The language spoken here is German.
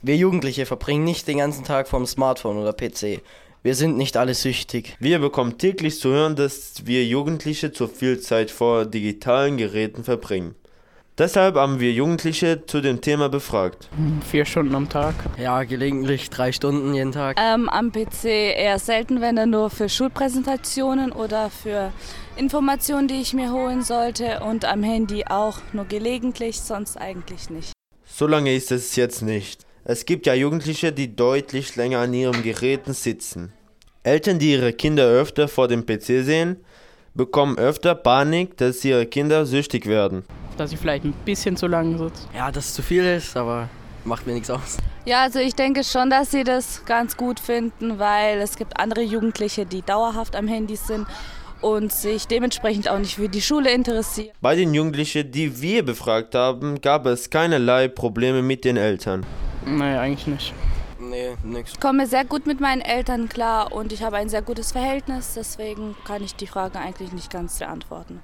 Wir Jugendliche verbringen nicht den ganzen Tag vorm Smartphone oder PC. Wir sind nicht alle süchtig. Wir bekommen täglich zu hören, dass wir Jugendliche zu viel Zeit vor digitalen Geräten verbringen. Deshalb haben wir Jugendliche zu dem Thema befragt. 4 Stunden am Tag. Ja, gelegentlich 3 Stunden jeden Tag. Am PC eher selten, wenn dann nur für Schulpräsentationen oder für Informationen, die ich mir holen sollte. Und am Handy auch nur gelegentlich, sonst eigentlich nicht. So lange ist es jetzt nicht. Es gibt ja Jugendliche, die deutlich länger an ihren Geräten sitzen. Eltern, die ihre Kinder öfter vor dem PC sehen, bekommen öfter Panik, dass ihre Kinder süchtig werden. Dass ich vielleicht ein bisschen zu lange sitze. Ja, dass es zu viel ist, aber macht mir nichts aus. Ja, also ich denke schon, dass sie das ganz gut finden, weil es gibt andere Jugendliche, die dauerhaft am Handy sind und sich dementsprechend auch nicht für die Schule interessieren. Bei den Jugendlichen, die wir befragt haben, gab es keinerlei Probleme mit den Eltern. Nee, eigentlich nicht. Nee, nix. Ich komme sehr gut mit meinen Eltern klar und ich habe ein sehr gutes Verhältnis, deswegen kann ich die Frage eigentlich nicht ganz beantworten.